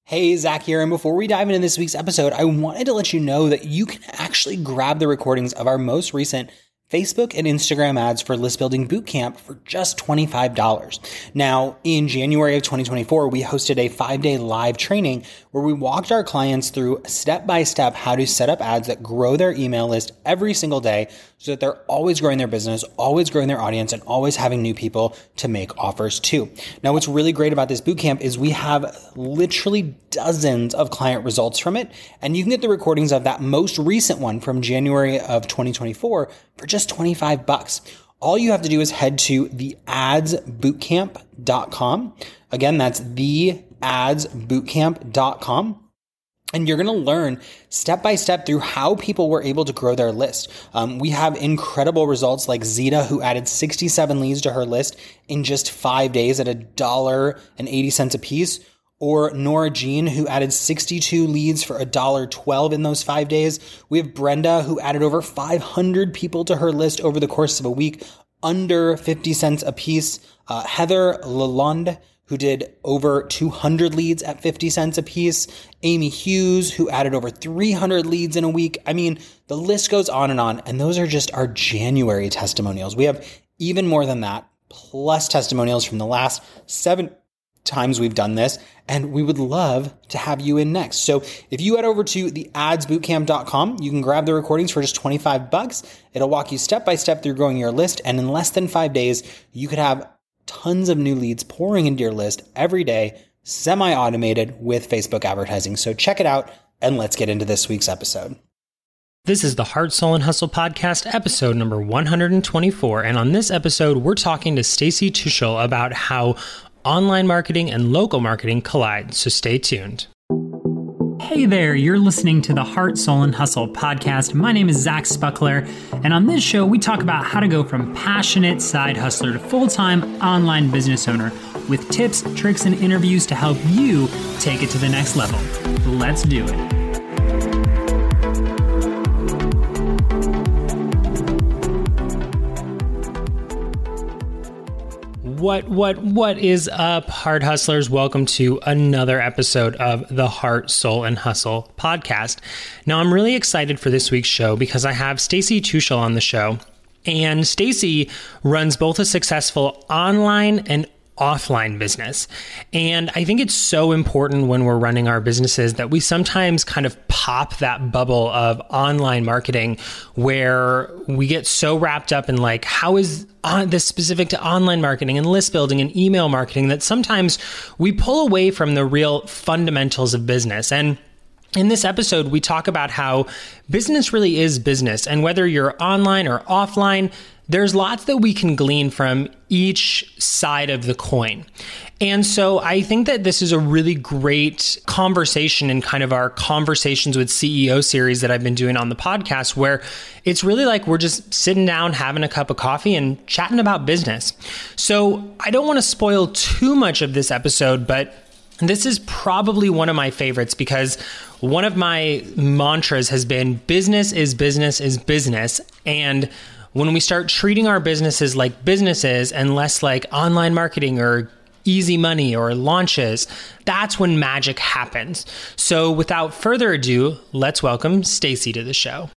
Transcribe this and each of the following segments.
Hey, Zach here, and before we dive into this week's episode, I wanted to let you know that you can actually grab the recordings of our most recent Facebook and Instagram ads for List Building Bootcamp for just $25. Now, in January of 2024, we hosted a 5-day live training where we walked our clients through step-by-step how to set up ads that grow their email list every single day so that they're always growing their business, always growing their audience, and always having new people to make offers to. Now, what's really great about this bootcamp is we have literally dozens of client results from it, and you can get the recordings of that most recent one from January of 2024 for just $25. All you have to do is head to theadsbootcamp.com. Again, that's theadsbootcamp.com. And you're going to learn step by step through how people were able to grow their list. We have incredible results like Zeta, who added 67 leads to her list in just 5 days at $1.80 a piece. Or Nora Jean, who added 62 leads for $1.12 in those 5 days. We have Brenda, who added over 500 people to her list over the course of a week, under 50 cents a piece. Heather Lalonde, who did over 200 leads at 50 cents a piece. Amy Hughes, who added over 300 leads in a week. I mean, the list goes on. And those are just our January testimonials. We have even more than that, plus testimonials from the last 7 times we've done this, and we would love to have you in next. So if you head over to theadsbootcamp.com, you can grab the recordings for just $25. It'll walk you step by step through growing your list, and in less than 5 days, you could have tons of new leads pouring into your list every day, semi-automated with Facebook advertising. So check it out, and let's get into this week's episode. This is the Heart, Soul, and Hustle podcast, episode number 124. And on this episode, we're talking to Stacy Tuschl about how online marketing and local marketing collide. So stay tuned. Hey there, you're listening to the Heart, Soul, and Hustle podcast. My name is Zach Spuckler, and on this show, we talk about how to go from passionate side hustler to full-time online business owner with tips, tricks, and interviews to help you take it to the next level. Let's do it. What is up, Heart Hustlers? Welcome to another episode of the Heart, Soul, and Hustle podcast. Now, I'm really excited for this week's show because I have Stacy Tuschl on the show. And Stacy runs both a successful online and offline business. And I think it's so important when we're running our businesses that we sometimes kind of pop that bubble of online marketing where we get so wrapped up in like, how is this specific to online marketing and list building and email marketing that sometimes we pull away from the real fundamentals of business. And in this episode, we talk about how business really is business. And whether you're online or offline, there's lots that we can glean from each side of the coin. And so I think that this is a really great conversation in kind of our Conversations with CEO series that I've been doing on the podcast, where it's really like we're just sitting down, having a cup of coffee and chatting about business. So I don't want to spoil too much of this episode, but this is probably one of my favorites because one of my mantras has been business is business is business. And when we start treating our businesses like businesses and less like online marketing or easy money or launches, that's when magic happens. So without further ado, let's welcome Stacy to the show.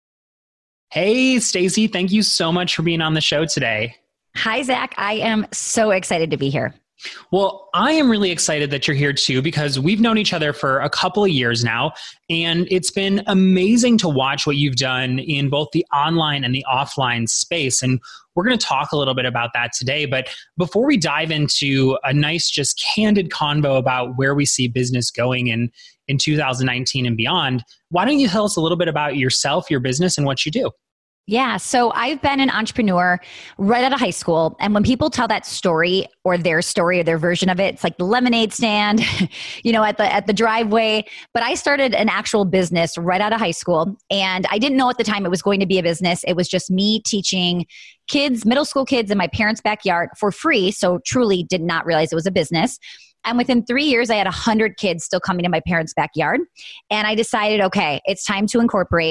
Hey, Stacy, thank you so much for being on the show today. Hi, Zach. I am so excited to be here. Well, I am really excited that you're here too, because we've known each other for a couple of years now, and it's been amazing to watch what you've done in both the online and the offline space. And we're going to talk a little bit about that today. But before we dive into a nice, just candid convo about where we see business going in 2019 and beyond, why don't you tell us a little bit about yourself, your business, and what you do? Yeah. So I've been an entrepreneur right out of high school. And when people tell that story or their version of it, it's like the lemonade stand, at the driveway. But I started an actual business right out of high school. And I didn't know at the time it was going to be a business. It was just me teaching kids, middle school kids in my parents' backyard for free. So truly did not realize it was a business. And within 3 years, I had 100 kids still coming to my parents' backyard. And I decided, okay, it's time to incorporate.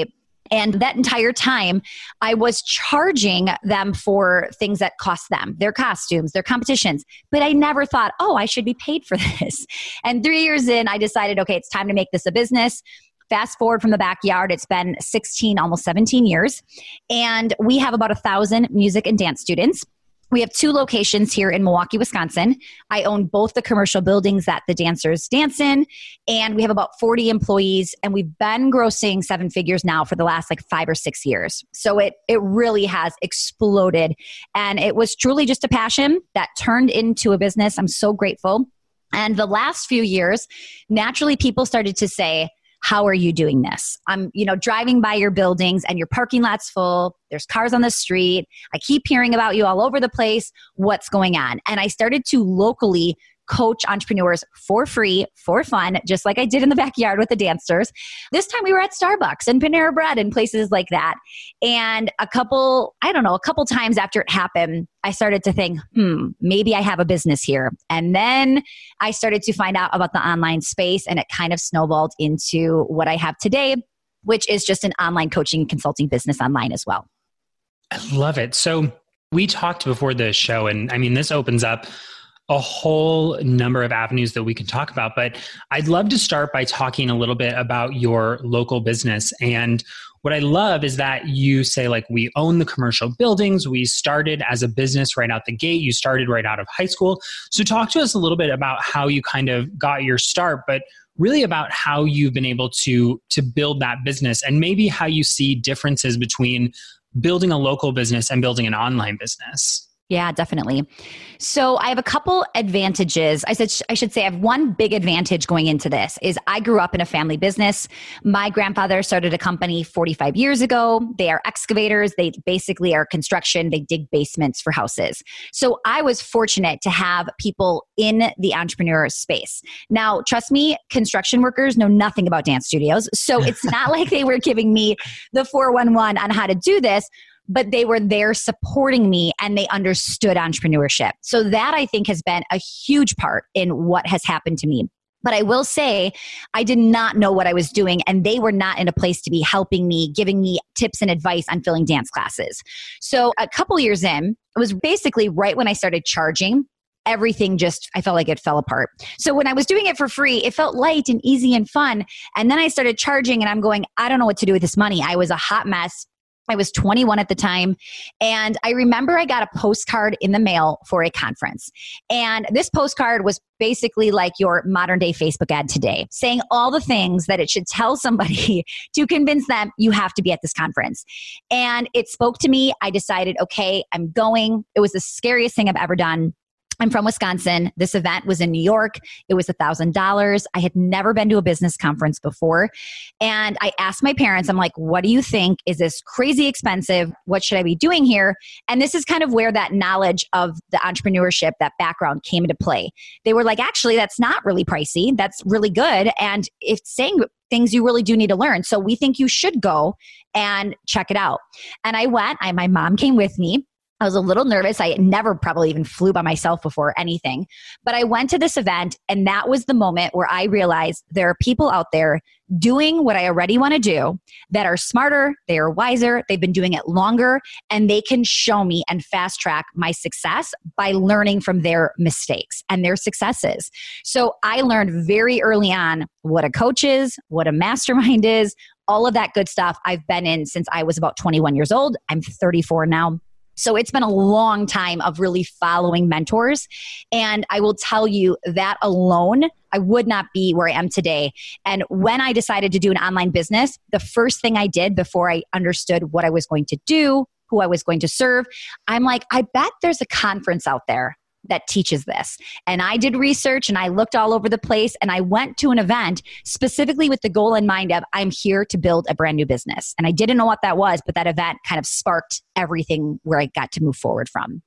And that entire time, I was charging them for things that cost them, their costumes, their competitions. But I never thought, oh, I should be paid for this. And 3 years in, I decided, okay, it's time to make this a business. Fast forward from the backyard, it's been 16, almost 17 years. And we have about 1,000 music and dance students. We have 2 locations here in Milwaukee, Wisconsin. I own both the commercial buildings that the dancers dance in, and we have about 40 employees, and we've been grossing 7 figures now for the last 5 or 6 years. So it really has exploded, and it was truly just a passion that turned into a business. I'm so grateful. And the last few years, naturally people started to say, how are you doing this? I'm, driving by your buildings and your parking lot's full. There's cars on the street. I keep hearing about you all over the place. What's going on? And I started to locally coach entrepreneurs for free, for fun, just like I did in the backyard with the dancers. This time we were at Starbucks and Panera Bread and places like that. And a couple times after it happened, I started to think, maybe I have a business here. And then I started to find out about the online space, and it kind of snowballed into what I have today, which is just an online coaching and consulting business online as well. I love it. So we talked before the show, and this opens up a whole number of avenues that we can talk about, but I'd love to start by talking a little bit about your local business. And what I love is that you say, we own the commercial buildings. We started as a business right out the gate. You started right out of high school. So talk to us a little bit about how you kind of got your start, but really about how you've been able to build that business, and maybe how you see differences between building a local business and building an online business. Yeah, definitely. So I have a couple advantages. I should say I have one big advantage going into this is I grew up in a family business. My grandfather started a company 45 years ago. They are excavators. They basically are construction. They dig basements for houses. So I was fortunate to have people in the entrepreneur space. Now, trust me, construction workers know nothing about dance studios. So it's not like they were giving me the 411 on how to do this, but they were there supporting me and they understood entrepreneurship. So that I think has been a huge part in what has happened to me. But I will say, I did not know what I was doing, and they were not in a place to be helping me, giving me tips and advice on filling dance classes. So a couple years in, it was basically right when I started charging, everything I felt like it fell apart. So when I was doing it for free, it felt light and easy and fun. And then I started charging and I'm going, I don't know what to do with this money. I was a hot mess. I was 21 at the time. And I remember I got a postcard in the mail for a conference. And this postcard was basically like your modern day Facebook ad today, saying all the things that it should tell somebody to convince them you have to be at this conference. And it spoke to me. I decided, okay, I'm going. It was the scariest thing I've ever done. I'm from Wisconsin. This event was in New York. It was $1,000. I had never been to a business conference before. And I asked my parents, I'm like, what do you think? Is this crazy expensive? What should I be doing here? And this is kind of where that knowledge of the entrepreneurship, that background came into play. They were like, actually, that's not really pricey. That's really good. And it's saying things you really do need to learn. So we think you should go and check it out. And I went. My mom came with me. I was a little nervous. I never probably even flew by myself before anything. But I went to this event, and that was the moment where I realized there are people out there doing what I already want to do that are smarter, they are wiser, they've been doing it longer, and they can show me and fast track my success by learning from their mistakes and their successes. So I learned very early on what a coach is, what a mastermind is, all of that good stuff I've been in since I was about 21 years old. I'm 34 now. So it's been a long time of really following mentors. And I will tell you that alone, I would not be where I am today. And when I decided to do an online business, the first thing I did before I understood what I was going to do, who I was going to serve, I'm like, I bet there's a conference out there that teaches this. And I did research and I looked all over the place, and I went to an event specifically with the goal in mind of I'm here to build a brand new business. And I didn't know what that was, but that event kind of sparked everything where I got to move forward from.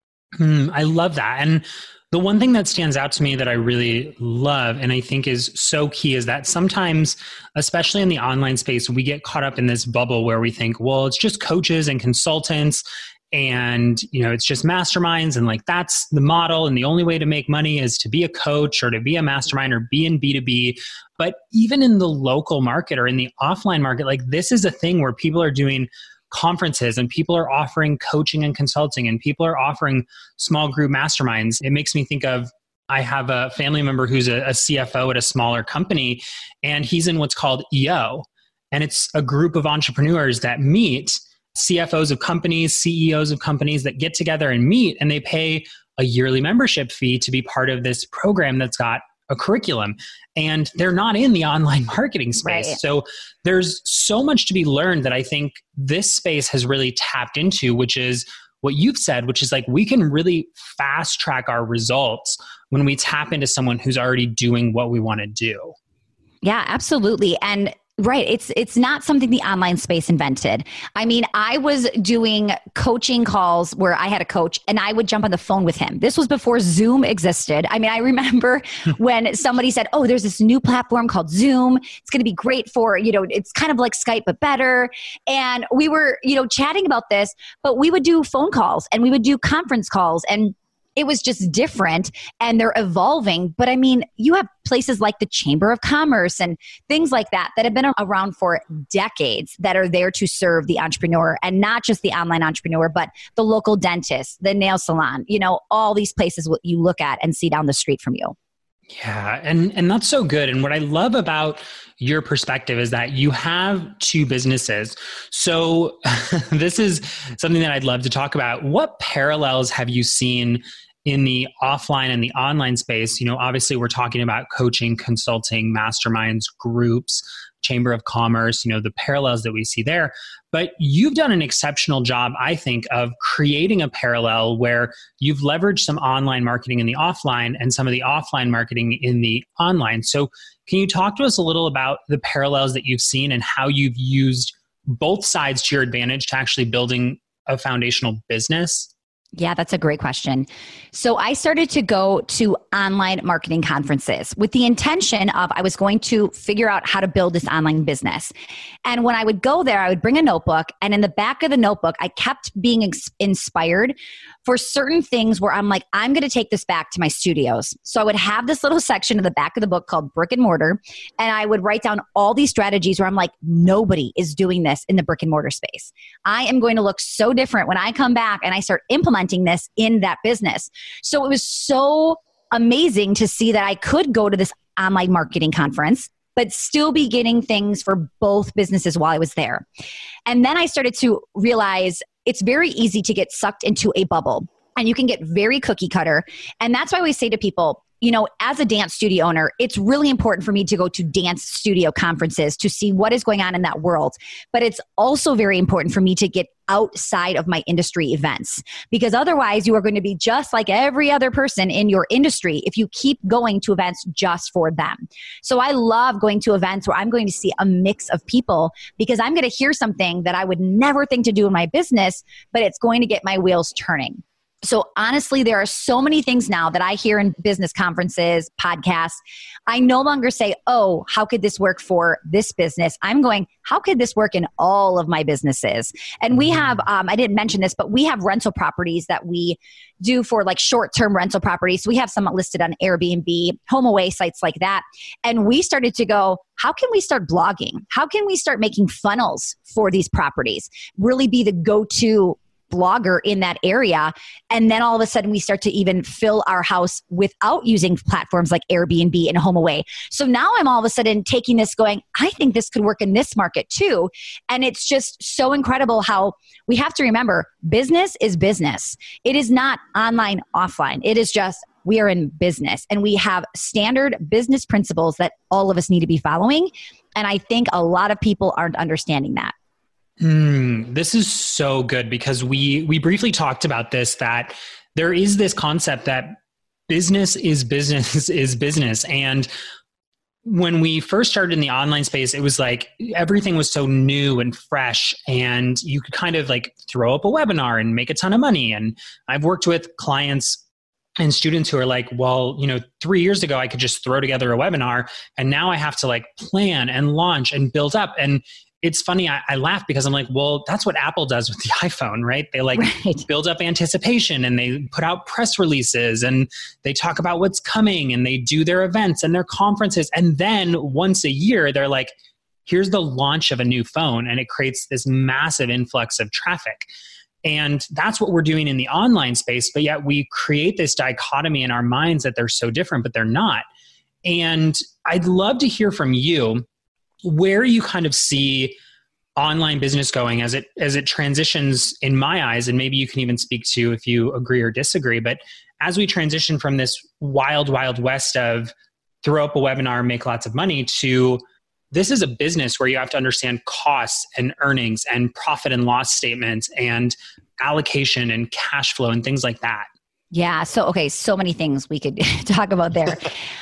I love that. And the one thing that stands out to me that I really love and I think is so key is that sometimes, especially in the online space, we get caught up in this bubble where we think, well, it's just coaches and consultants and it's just masterminds, and like that's the model, and the only way to make money is to be a coach or to be a mastermind or be in B2B. But even in the local market or in the offline market, like this is a thing where people are doing conferences and people are offering coaching and consulting and people are offering small group masterminds. It makes me think of, I have a family member who's a CFO at a smaller company, and he's in what's called EO. And it's a group of entrepreneurs that meet, CFOs of companies, CEOs of companies that get together and meet, and they pay a yearly membership fee to be part of this program that's got a curriculum. And they're not in the online marketing space. Right. So there's so much to be learned that I think this space has really tapped into, which is what you've said, which is like we can really fast track our results when we tap into someone who's already doing what we want to do. Yeah, absolutely. And right. It's not something the online space invented. I mean, I was doing coaching calls where I had a coach and I would jump on the phone with him. This was before Zoom existed. I mean, I remember when somebody said, oh, there's this new platform called Zoom. It's going to be great for, it's kind of like Skype, but better. And we were, chatting about this, but we would do phone calls and we would do conference calls, and it was just different, and they're evolving. But I mean, you have places like the Chamber of Commerce and things like that have been around for decades that are there to serve the entrepreneur, and not just the online entrepreneur, but the local dentist, the nail salon, all these places what you look at and see down the street from you. Yeah. And that's so good. And what I love about your perspective is that you have two businesses. So this is something that I'd love to talk about. What parallels have you seen in the offline and the online space? Obviously we're talking about coaching, consulting, masterminds, groups, Chamber of Commerce, the parallels that we see there. But you've done an exceptional job, I think, of creating a parallel where you've leveraged some online marketing in the offline and some of the offline marketing in the online. So can you talk to us a little about the parallels that you've seen and how you've used both sides to your advantage to actually building a foundational business? Yeah, that's a great question. So I started to go to online marketing conferences with the intention of I was going to figure out how to build this online business. And when I would go there, I would bring a notebook, and in the back of the notebook, I kept being inspired for certain things where I'm like, I'm going to take this back to my studios. So I would have this little section in the back of the book called brick and mortar, and I would write down all these strategies where I'm like, nobody is doing this in the brick and mortar space. I am going to look so different when I come back and I start implementing this in that business. So it was so amazing to see that I could go to this online marketing conference, but still be getting things for both businesses while I was there. And then I started to realize it's very easy to get sucked into a bubble, and you can get very cookie cutter. And that's why we say to people, as a dance studio owner, it's really important for me to go to dance studio conferences to see what is going on in that world. But it's also very important for me to get outside of my industry events, because otherwise you are going to be just like every other person in your industry if you keep going to events just for them. So I love going to events where I'm going to see a mix of people, because I'm going to hear something that I would never think to do in my business, but it's going to get my wheels turning. So honestly, there are so many things now that I hear in business conferences, podcasts. I no longer say, oh, how could this work for this business? I'm going, how could this work in all of my businesses? And we have, I didn't mention this, but we have rental properties that we do for like short-term rental properties. So we have some listed on Airbnb, HomeAway, sites like that. And we started to go, how can we start blogging? How can we start making funnels for these properties? Really be the go-to blogger in that area. And then all of a sudden we start to even fill our house without using platforms like Airbnb and HomeAway. So now I'm all of a sudden taking this going, I think this could work in this market too. And it's just so incredible how we have to remember business is business. It is not online, offline. It is just we are in business, and we have standard business principles that all of us need to be following. And I think a lot of people aren't understanding that. This is so good, because we briefly talked about this, that there is this concept that business is business is business. And when we first started in the online space, it was like everything was so new and fresh, and you could kind of like throw up a webinar and make a ton of money. And I've worked with clients and students who are like, well, 3 years ago, I could just throw together a webinar, and now I have to like plan and launch and build up. And it's funny. I laugh because I'm like, well, that's what Apple does with the iPhone, right? They build up anticipation and they put out press releases and they talk about what's coming and they do their events and their conferences. And then once a year, they're like, here's the launch of a new phone. And it creates this massive influx of traffic. And that's what we're doing in the online space. But yet we create this dichotomy in our minds that they're so different, but they're not. And I'd love to hear from you where you kind of see online business going as it transitions in my eyes, and maybe you can even speak to if you agree or disagree. But as we transition from this wild, wild west of throw up a webinar, make lots of money, to this is a business where you have to understand costs and earnings and profit and loss statements and allocation and cash flow and things like that. Yeah. So many things we could talk about there.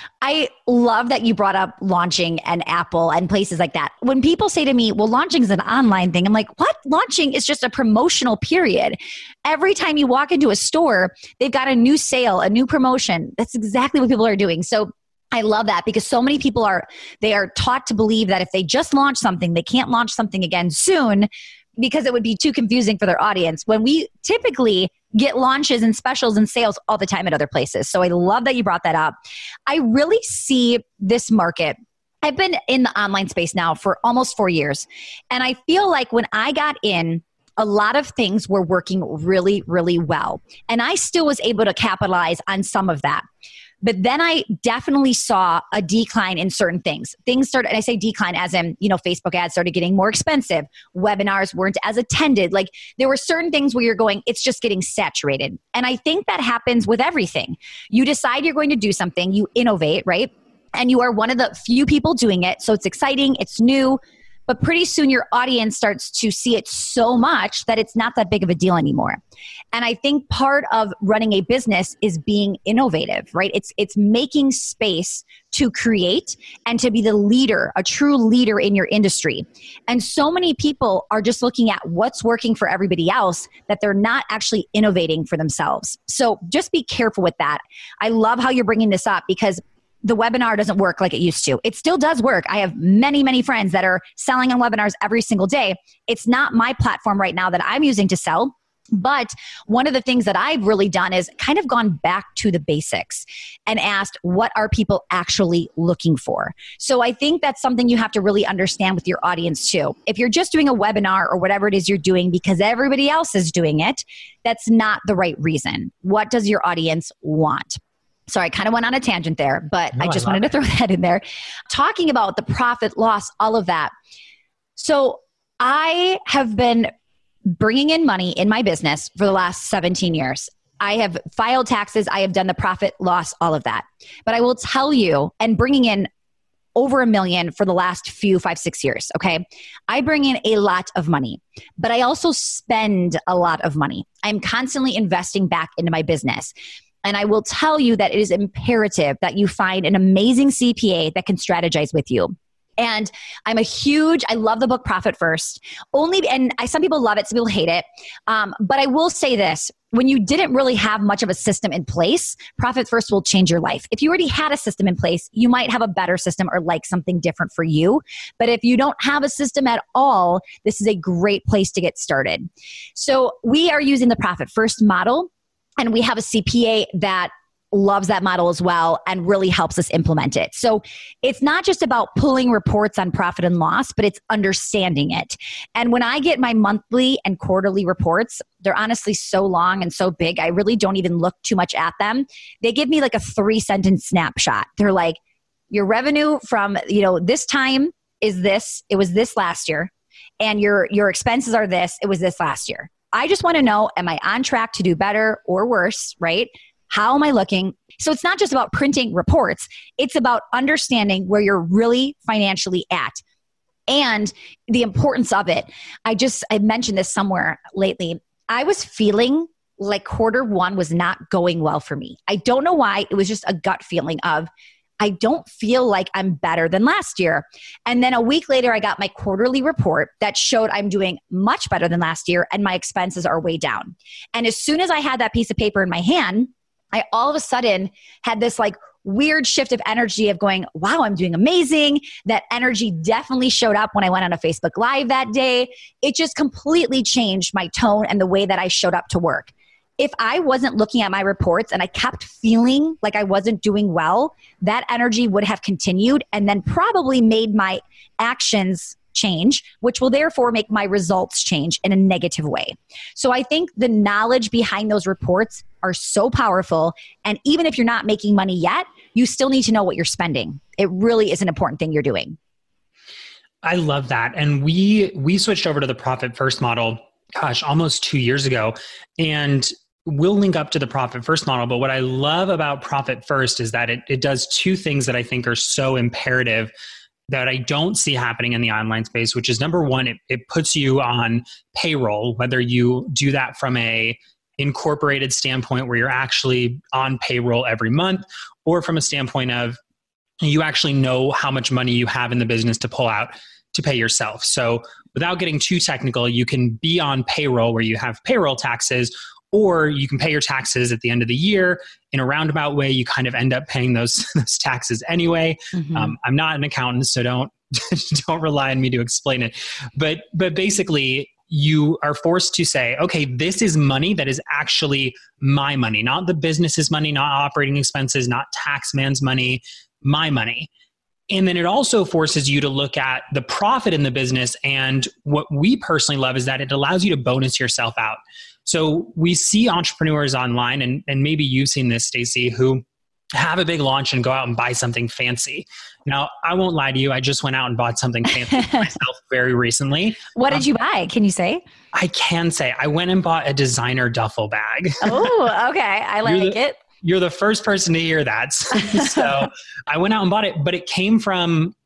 I love that you brought up launching and Apple and places like that. When people say to me, well, launching is an online thing, I'm like, what? Launching is just a promotional period. Every time you walk into a store, they've got a new sale, a new promotion. That's exactly what people are doing. So I love that because so many people are taught to believe that if they just launch something, they can't launch something again soon because it would be too confusing for their audience, when we typically get launches and specials and sales all the time at other places. So I love that you brought that up. I really see this market. I've been in the online space now for almost 4 years. And I feel like when I got in, a lot of things were working really, really well. And I still was able to capitalize on some of that. But then I definitely saw a decline in certain things. Things started, and I say decline as in, Facebook ads started getting more expensive. Webinars weren't as attended. Like there were certain things where you're going, it's just getting saturated. And I think that happens with everything. You decide you're going to do something, you innovate, right? And you are one of the few people doing it. So it's exciting, it's new. But pretty soon your audience starts to see it so much that it's not that big of a deal anymore. And I think part of running a business is being innovative, right? It's making space to create and to be the leader, a true leader in your industry. And so many people are just looking at what's working for everybody else that they're not actually innovating for themselves. So just be careful with that. I love how you're bringing this up because the webinar doesn't work like it used to. It still does work. I have many, many friends that are selling on webinars every single day. It's not my platform right now that I'm using to sell. But one of the things that I've really done is kind of gone back to the basics and asked, what are people actually looking for? So I think that's something you have to really understand with your audience too. If you're just doing a webinar or whatever it is you're doing because everybody else is doing it, that's not the right reason. What does your audience want? Sorry, I kind of went on a tangent there, but I just wanted to throw that in there. Talking about the profit, loss, all of that. So I have been bringing in money in my business for the last 17 years. I have filed taxes. I have done the profit, loss, all of that. But I will tell you, and bringing in over $1 million for the last 5-6 years, okay? I bring in a lot of money, but I also spend a lot of money. I'm constantly investing back into my business. And I will tell you that it is imperative that you find an amazing CPA that can strategize with you. And I love the book Profit First. Some people love it, some people hate it. But I will say this, when you didn't really have much of a system in place, Profit First will change your life. If you already had a system in place, you might have a better system or like something different for you. But if you don't have a system at all, this is a great place to get started. So we are using the Profit First model. And we have a CPA that loves that model as well and really helps us implement it. So it's not just about pulling reports on profit and loss, but it's understanding it. And when I get my monthly and quarterly reports, they're honestly so long and so big, I really don't even look too much at them. They give me like a 3-sentence snapshot. They're like, your revenue from this time is this, it was this last year, and your expenses are this, it was this last year. I just want to know, am I on track to do better or worse, right? How am I looking? So it's not just about printing reports. It's about understanding where you're really financially at and the importance of it. I mentioned this somewhere lately. I was feeling like Q1 was not going well for me. I don't know why. It was just a gut feeling of, I don't feel like I'm better than last year. And then a week later, I got my quarterly report that showed I'm doing much better than last year and my expenses are way down. And as soon as I had that piece of paper in my hand, I all of a sudden had this like weird shift of energy of going, wow, I'm doing amazing. That energy definitely showed up when I went on a Facebook Live that day. It just completely changed my tone and the way that I showed up to work. If I wasn't looking at my reports and I kept feeling like I wasn't doing well, that energy would have continued and then probably made my actions change, which will therefore make my results change in a negative way. So I think the knowledge behind those reports are so powerful. And even if you're not making money yet, you still need to know what you're spending. It really is an important thing you're doing. I love that. And we switched over to the Profit First model, almost 2 years ago. And we'll link up to the Profit First model. But what I love about Profit First is that it does two things that I think are so imperative that I don't see happening in the online space, which is number one, it puts you on payroll, whether you do that from a incorporated standpoint where you're actually on payroll every month, or from a standpoint of you actually know how much money you have in the business to pull out to pay yourself. So without getting too technical, you can be on payroll where you have payroll taxes, or you can pay your taxes at the end of the year. In a roundabout way, you kind of end up paying those taxes anyway. Mm-hmm. I'm not an accountant, so don't rely on me to explain it. But basically, you are forced to say, okay, this is money that is actually my money, not the business's money, not operating expenses, not tax man's money, my money. And then it also forces you to look at the profit in the business. And what we personally love is that it allows you to bonus yourself out. So we see entrepreneurs online, and maybe you've seen this, Stacey, who have a big launch and go out and buy something fancy. Now, I won't lie to you. I just went out and bought something fancy myself very recently. What did you buy? Can you say? I can say. I went and bought a designer duffel bag. Oh, okay. I like it. You're the first person to hear that. So I went out and bought it, but it came from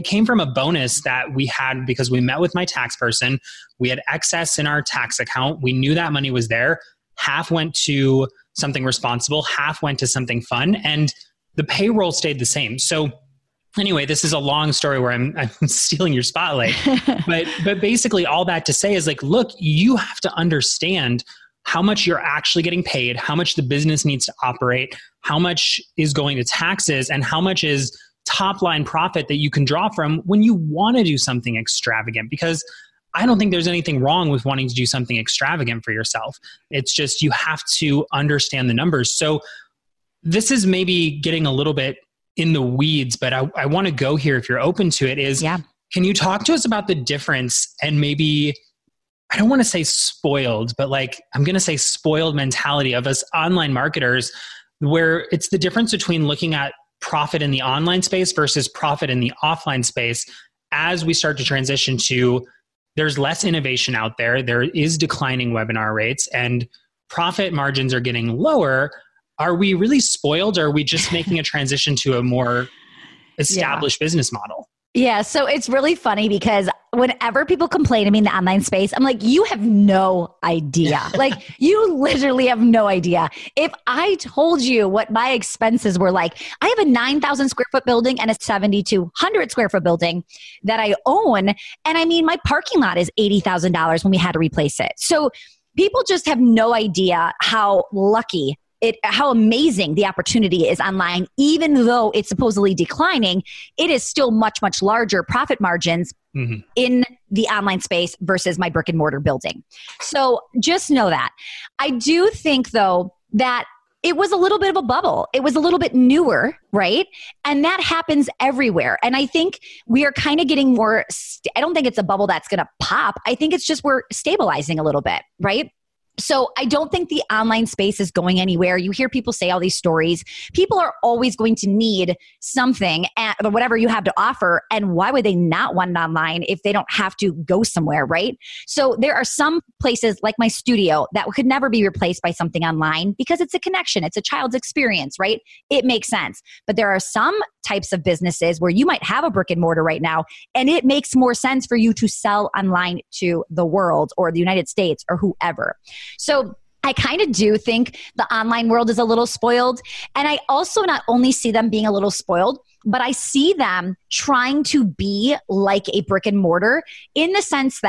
a bonus that we had because we met with my tax person. We had excess in our tax account. We knew that money was there. Half went to something responsible, half went to something fun, and the payroll stayed the same. So anyway, this is a long story where I'm stealing your spotlight. but basically all that to say is like, look, you have to understand how much you're actually getting paid, how much the business needs to operate, how much is going to taxes, and how much is top line profit that you can draw from when you want to do something extravagant. Because I don't think there's anything wrong with wanting to do something extravagant for yourself. It's just you have to understand the numbers. So this is maybe getting a little bit in the weeds, but I want to go here if you're open to it is, Can you talk to us about the difference and maybe, I don't want to say spoiled, but like I'm going to say spoiled mentality of us online marketers, where it's the difference between looking at profit in the online space versus profit in the offline space as we start to transition to there's less innovation out there. There is declining webinar rates and profit margins are getting lower. Are we really spoiled, or are we just making a transition to a more established business model? Yeah, so it's really funny because whenever people complain to me in the online space, I'm like, you have no idea. Like, you literally have no idea. If I told you what my expenses were like, I have a 9,000 square foot building and a 7,200 square foot building that I own. And I mean, my parking lot is $80,000 when we had to replace it. So people just have no idea how lucky how amazing the opportunity is online. Even though it's supposedly declining, it is still much, much larger profit margins in the online space versus my brick and mortar building. So just know that. I do think though that it was a little bit of a bubble. It was a little bit newer, right? And that happens everywhere. And I think we are kind of getting more, I don't think it's a bubble that's going to pop. I think it's just we're stabilizing a little bit, right? So I don't think the online space is going anywhere. You hear people say all these stories. People are always going to need something, whatever you have to offer. And why would they not want it online if they don't have to go somewhere, right? So there are some places like my studio that could never be replaced by something online because it's a connection. It's a child's experience, right? It makes sense. But there are some types of businesses where you might have a brick and mortar right now, and it makes more sense for you to sell online to the world or the United States or whoever. So I kind of do think the online world is a little spoiled. And I also not only see them being a little spoiled, but I see them trying to be like a brick and mortar in the sense that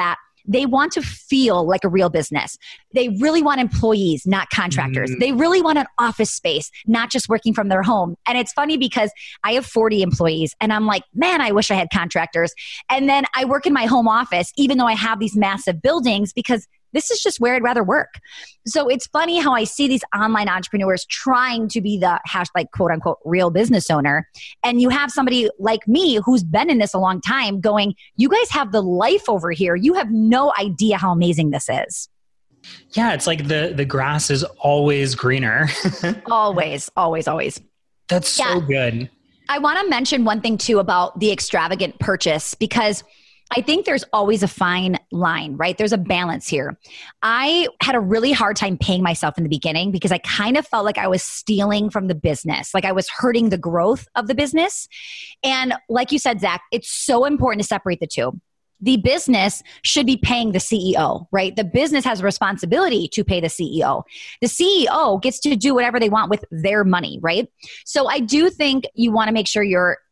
They want to feel like a real business. They really want employees, not contractors. They really want an office space, not just working from their home. And it's funny because I have 40 employees and I'm like, man, I wish I had contractors. And then I work in my home office, even though I have these massive buildings, because this is just where I'd rather work. So it's funny how I see these online entrepreneurs trying to be the quote unquote real business owner. And you have somebody like me who's been in this a long time going, you guys have the life over here. You have no idea how amazing this is. Yeah, it's like the grass is always greener. Always, always, always. That's so good. I want to mention one thing too about the extravagant purchase, because I think there's always a fine line, right? There's a balance here. I had a really hard time paying myself in the beginning because I kind of felt like I was stealing from the business, like I was hurting the growth of the business. And like you said, Zach, it's so important to separate the two. The business should be paying the CEO, right? The business has a responsibility to pay the CEO. The CEO gets to do whatever they want with their money, right? So I do think you want to make sure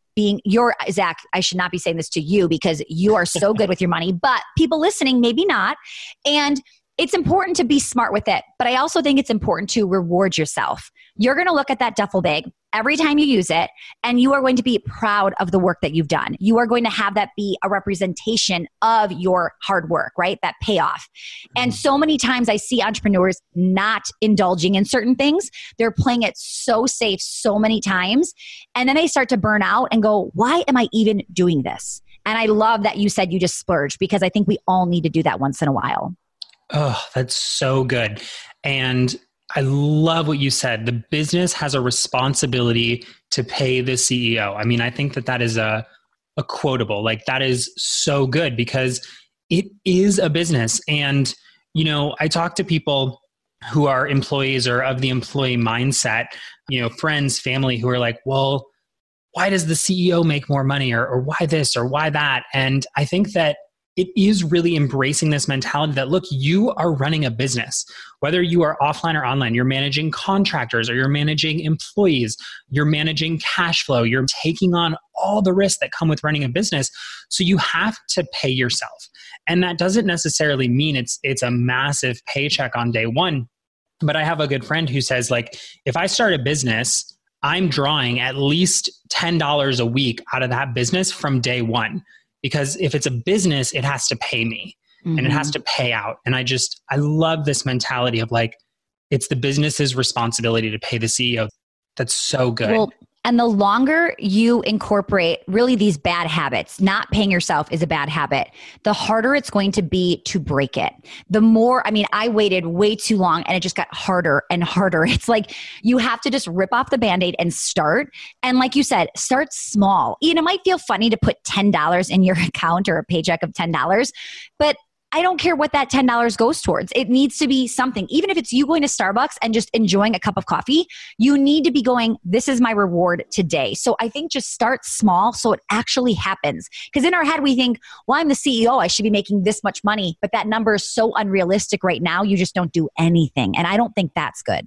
Zach, I should not be saying this to you because you are so good with your money, but people listening, maybe not. And it's important to be smart with it. But I also think it's important to reward yourself. You're going to look at that duffel bag every time you use it, and you are going to be proud of the work that you've done. You are going to have that be a representation of your hard work, right? That payoff. And so many times I see entrepreneurs not indulging in certain things. They're playing it so safe so many times. And then they start to burn out and go, why am I even doing this? And I love that you said you just splurged, because I think we all need to do that once in a while. Oh, that's so good. And I love what you said. The business has a responsibility to pay the CEO. I mean, I think that is a quotable. Like, that is so good because it is a business. And, you know, I talk to people who are employees or of the employee mindset, you know, friends, family who are like, well, why does the CEO make more money, or why this or why that? And I think that it is really embracing this mentality that, look, you are running a business. Whether you are offline or online, you're managing contractors or you're managing employees, you're managing cash flow, you're taking on all the risks that come with running a business. So you have to pay yourself. And that doesn't necessarily mean it's a massive paycheck on day one. But I have a good friend who says, like, if I start a business, I'm drawing at least $10 a week out of that business from day one. Because if it's a business, it has to pay me and it has to pay out. And I love this mentality of like, it's the business's responsibility to pay the CEO. That's so good. Well, and the longer you incorporate really these bad habits, not paying yourself is a bad habit, the harder it's going to be to break it. The more, I mean, I waited way too long and it just got harder and harder. It's like you have to just rip off the Band-Aid and start. And like you said, start small. You know, it might feel funny to put $10 in your account or a paycheck of $10, but I don't care what that $10 goes towards. It needs to be something. Even if it's you going to Starbucks and just enjoying a cup of coffee, you need to be going, this is my reward today. So I think just start small so it actually happens. Because in our head, we think, well, I'm the CEO. I should be making this much money. But that number is so unrealistic right now. You just don't do anything. And I don't think that's good.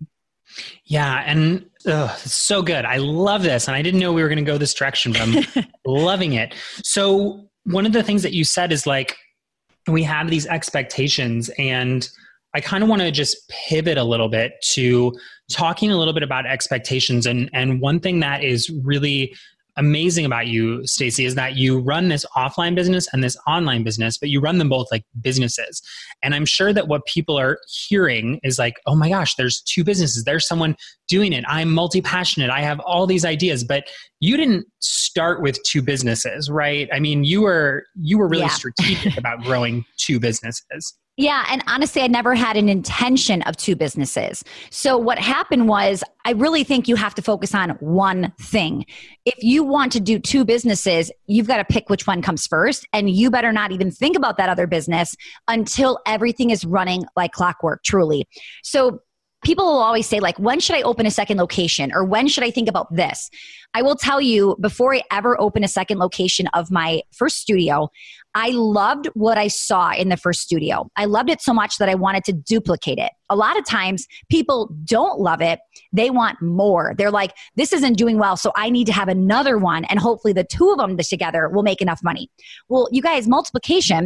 Yeah. And it's so good. I love this. And I didn't know we were going to go this direction, but I'm loving it. So one of the things that you said is like, we have these expectations, and I kind of want to just pivot a little bit to talking a little bit about expectations. And one thing that is really amazing about you, Stacey, is that you run this offline business and this online business, but you run them both like businesses. And I'm sure that what people are hearing is like, oh my gosh, there's two businesses. There's someone doing it. I'm multi-passionate. I have all these ideas, but you didn't start with two businesses, right? I mean, you were really strategic about growing two businesses. Yeah. And honestly, I never had an intention of two businesses. So what happened was, I really think you have to focus on one thing. If you want to do two businesses, you've got to pick which one comes first. And you better not even think about that other business until everything is running like clockwork, truly. So people will always say, like, when should I open a second location? Or when should I think about this? I will tell you, before I ever open a second location of my first studio, I loved what I saw in the first studio. I loved it so much that I wanted to duplicate it. A lot of times people don't love it. They want more. They're like, this isn't doing well, so I need to have another one. And hopefully the two of them together will make enough money. Well, you guys, multiplication,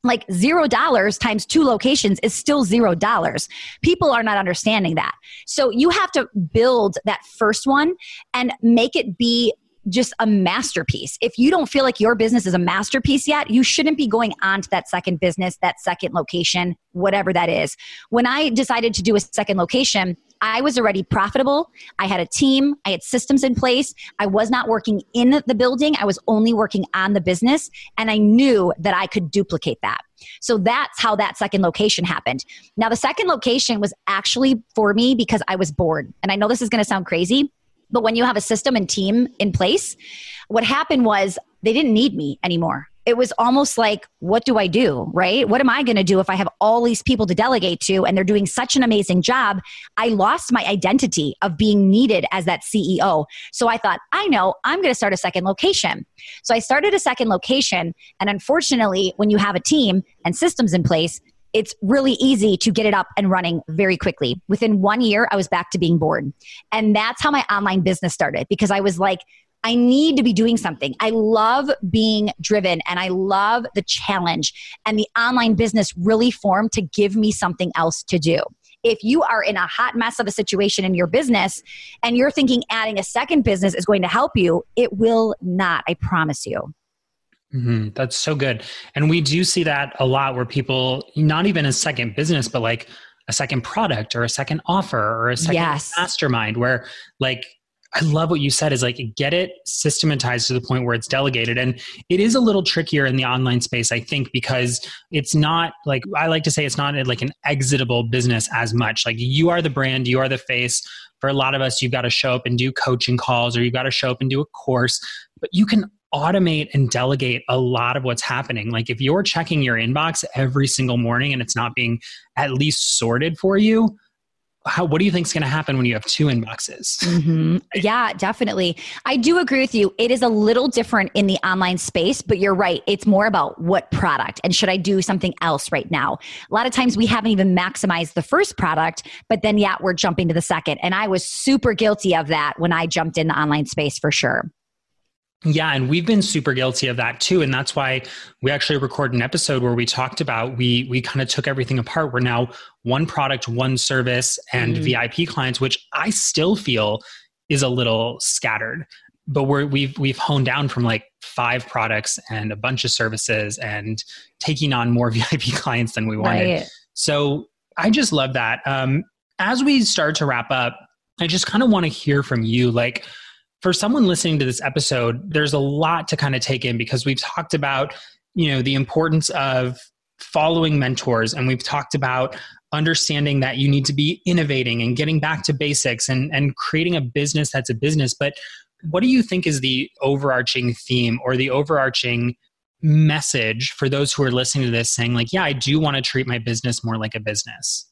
Like $0 times 2 locations is still $0. People are not understanding that. So you have to build that first one and make it be just a masterpiece. If you don't feel like your business is a masterpiece yet, you shouldn't be going on to that second business, that second location, whatever that is. When I decided to do a second location, I was already profitable. I had a team. I had systems in place. I was not working in the building. I was only working on the business. And I knew that I could duplicate that. So that's how that second location happened. Now, the second location was actually for me because I was bored. And I know this is going to sound crazy, but when you have a system and team in place, what happened was they didn't need me anymore. It was almost like, what do I do, right? What am I going to do if I have all these people to delegate to and they're doing such an amazing job? I lost my identity of being needed as that CEO. So I thought, I know, I'm going to start a second location. So I started a second location. And unfortunately, when you have a team and systems in place, it's really easy to get it up and running very quickly. Within 1 year, I was back to being bored. And that's how my online business started, because I was like, I need to be doing something. I love being driven and I love the challenge. And the online business really formed to give me something else to do. If you are in a hot mess of a situation in your business and you're thinking adding a second business is going to help you, it will not, I promise you. Mm-hmm. That's so good. And we do see that a lot where people, not even a second business, but like a second product or a second offer or a second mastermind, where like, I love what you said is like, get it systematized to the point where it's delegated. And it is a little trickier in the online space, I think, because it's not like, I like to say it's not like an exitable business as much. Like you are the brand, you are the face. For a lot of us, you've got to show up and do coaching calls, or you've got to show up and do a course, but you can automate and delegate a lot of what's happening. Like if you're checking your inbox every single morning and it's not being at least sorted for you, what do you think is going to happen when you have 2 inboxes? Mm-hmm. Yeah, definitely. I do agree with you. It is a little different in the online space, but you're right. It's more about what product and should I do something else right now? A lot of times we haven't even maximized the first product, but then we're jumping to the second. And I was super guilty of that when I jumped in the online space for sure. Yeah. And we've been super guilty of that too. And that's why we actually recorded an episode where we talked about, we kind of took everything apart. We're now one product, one service, and VIP clients, which I still feel is a little scattered, but we've honed down from like 5 products and a bunch of services and taking on more VIP clients than we wanted. Right. So I just love that. As we start to wrap up, I just kind of want to hear from you, like, for someone listening to this episode, there's a lot to kind of take in because we've talked about, the importance of following mentors, and we've talked about understanding that you need to be innovating and getting back to basics and creating a business that's a business. But what do you think is the overarching theme or the overarching message for those who are listening to this saying like, yeah, I do want to treat my business more like a business?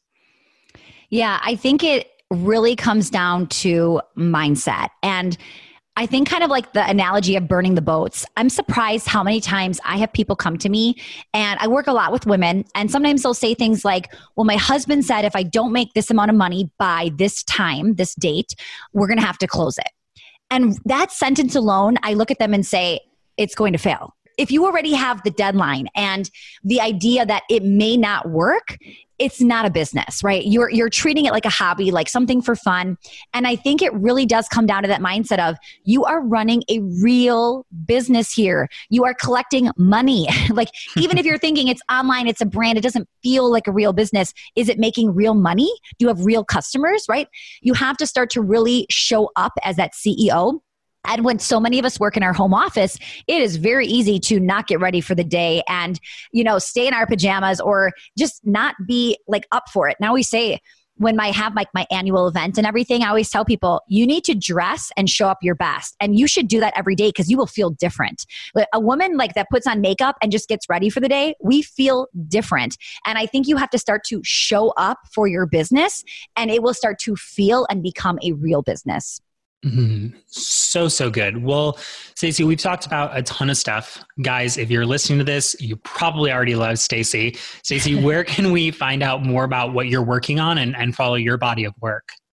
Yeah, I think it really comes down to mindset. And I think kind of like the analogy of burning the boats. I'm surprised how many times I have people come to me, and I work a lot with women, and sometimes they'll say things like, well, my husband said if I don't make this amount of money by this time, this date, we're going to have to close it. And that sentence alone, I look at them and say, it's going to fail. If you already have the deadline and the idea that it may not work, it's not a business, right? You're treating it like a hobby, like something for fun. And I think it really does come down to that mindset of you are running a real business here. You are collecting money. Like even if you're thinking it's online, it's a brand, it doesn't feel like a real business. Is it making real money? Do you have real customers, right? You have to start to really show up as that CEO. And when so many of us work in our home office, it is very easy to not get ready for the day and, stay in our pajamas or just not be like up for it. Now we say when I have like my annual event and everything, I always tell people, you need to dress and show up your best. And you should do that every day because you will feel different. A woman like that puts on makeup and just gets ready for the day, we feel different. And I think you have to start to show up for your business and it will start to feel and become a real business. Mm-hmm. So good. Well, Stacey, we've talked about a ton of stuff. Guys, if you're listening to this, you probably already love Stacey. Stacey, where can we find out more about what you're working on and follow your body of work?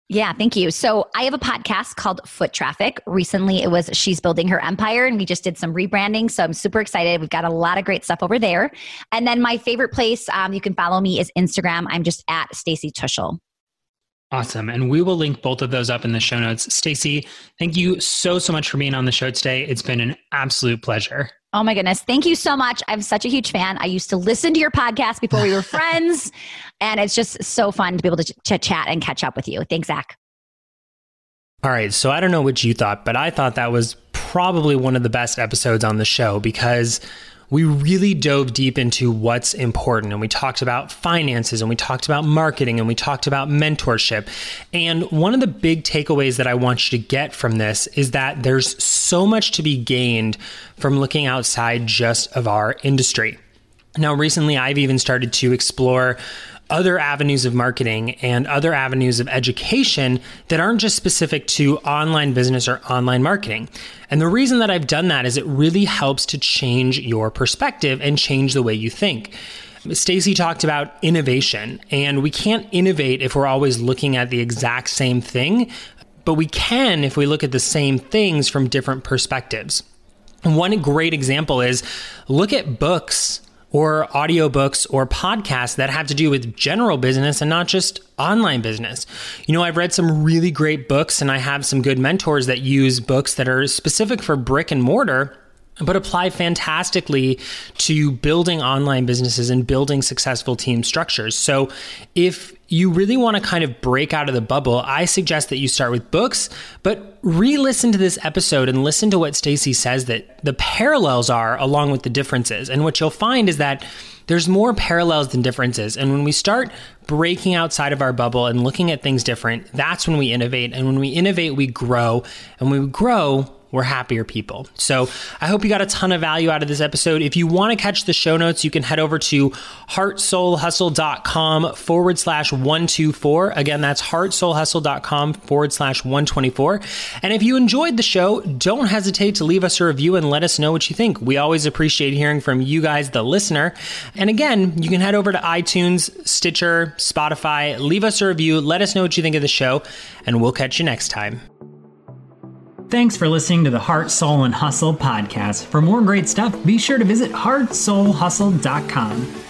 Yeah, thank you. So I have a podcast called Foot Traffic. Recently, it was She's Building Her Empire, and we just did some rebranding. So I'm super excited. We've got a lot of great stuff over there. And then my favorite place you can follow me is Instagram. I'm just at Stacey Tuschl. Awesome. And we will link both of those up in the show notes. Stacey, thank you so much for being on the show today. It's been an absolute pleasure. Oh my goodness. Thank you so much. I'm such a huge fan. I used to listen to your podcast before we were friends, and it's just so fun to be able to chat and catch up with you. Thanks, Zach. All right. So I don't know what you thought, but I thought that was probably one of the best episodes on the show because we really dove deep into what's important. And we talked about finances, and we talked about marketing, and we talked about mentorship. And one of the big takeaways that I want you to get from this is that there's so much to be gained from looking outside just of our industry. Now, recently, I've even started to explore other avenues of marketing and other avenues of education that aren't just specific to online business or online marketing. And the reason that I've done that is it really helps to change your perspective and change the way you think. Stacey talked about innovation, and we can't innovate if we're always looking at the exact same thing, but we can if we look at the same things from different perspectives. One great example is look at books or audiobooks or podcasts that have to do with general business and not just online business. You know, I've read some really great books, and I have some good mentors that use books that are specific for brick and mortar, but apply fantastically to building online businesses and building successful team structures. So if you really want to kind of break out of the bubble, I suggest that you start with books, but re-listen to this episode and listen to what Stacey says that the parallels are along with the differences. And what you'll find is that there's more parallels than differences. And when we start breaking outside of our bubble and looking at things different, that's when we innovate. And when we innovate, we grow. And when we grow, we're happier people. So I hope you got a ton of value out of this episode. If you want to catch the show notes, you can head over to heartsoulhustle.com/124. Again, that's heartsoulhustle.com/124. And if you enjoyed the show, don't hesitate to leave us a review and let us know what you think. We always appreciate hearing from you guys, the listener. And again, you can head over to iTunes, Stitcher, Spotify, leave us a review, let us know what you think of the show, and we'll catch you next time. Thanks for listening to the Heart, Soul, and Hustle podcast. For more great stuff, be sure to visit heartsoulhustle.com.